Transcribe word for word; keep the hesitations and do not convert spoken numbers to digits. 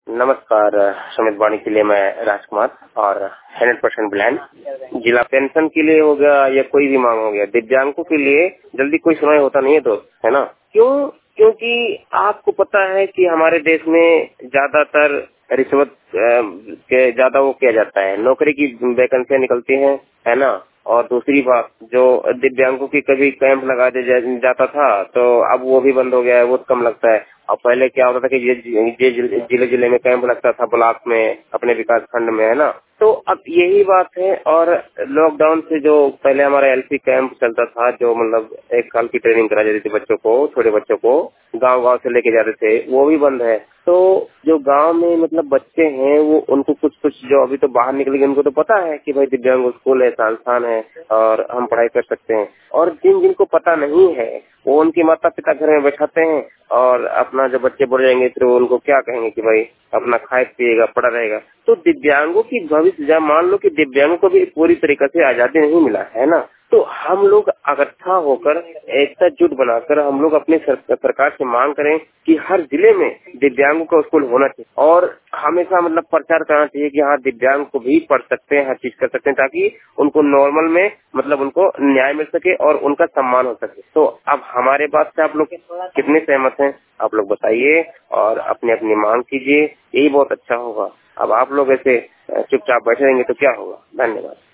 नमस्कार। समित वाणी के लिए मैं राजकुमार और हंड्रेड परसेंट ब्लाइंड। जिला पेंशन के लिए हो गया या कोई भी मांग हो गया, दिव्यांगों के लिए जल्दी कोई सुनाई होता नहीं है दोस्त, है ना? क्यों? क्योंकि आपको पता है कि हमारे देश में ज्यादातर रिश्वत के ज्यादा वो किया जाता है, नौकरी की वैकेंसियां निकलती हैं, है ना? और दूसरी बात, जो दिव्यांगों की कभी कैंप लगा दिया जाता था तो अब वो भी बंद हो गया है, वो कम लगता है। और पहले क्या होता था कि ये जिले जिले में कैंप लगता था, ब्लॉक में, अपने विकास खंड में, है ना? तो अब यही बात है। और लॉकडाउन से जो पहले हमारा एलपी कैंप चलता था, जो मतलब एक साल की ट्रेनिंग करा जाती थी बच्चों को, छोटे बच्चों को गांव गांव से लेके जाते थे, वो भी बंद है। तो जो गांव में मतलब बच्चे हैं, वो उनको कुछ कुछ जो अभी तो बाहर निकलेंगे, उनको तो पता है कि भाई दिव्यांग स्कूल है, संस्थान है और हम पढ़ाई कर सकते हैं। और जिन जिनको पता नहीं है, वो उनके माता पिता घर में बैठाते हैं और अपना जब बच्चे बढ़ जाएंगे तो उनको क्या कहेंगे कि भाई अपना खाए पिएगा, पड़ा रहेगा। तो दिव्यांगों की भविष्य, जब मान लो कि दिव्यांगों को भी पूरी तरीके से आजादी नहीं मिला है ना, तो हम लोग इकट्ठा होकर, एकता जुट बनाकर हम लोग अपनी सर, सरकार से मांग करें कि हर जिले में दिव्यांगों का स्कूल होना चाहिए। और हमेशा मतलब प्रचार करना चाहिए कि हाँ, दिव्यांग को भी पढ़ सकते हैं, हर चीज कर सकते हैं, ताकि उनको नॉर्मल में मतलब उनको न्याय मिल सके और उनका सम्मान हो सके। तो अब हमारे बात से आप लोग कितने सहमत हैं, आप लोग बताइए और अपनी अपनी मांग कीजिए, यही बहुत अच्छा होगा। अब आप लोग ऐसे चुपचाप बैठे रहेंगे तो क्या होगा? धन्यवाद।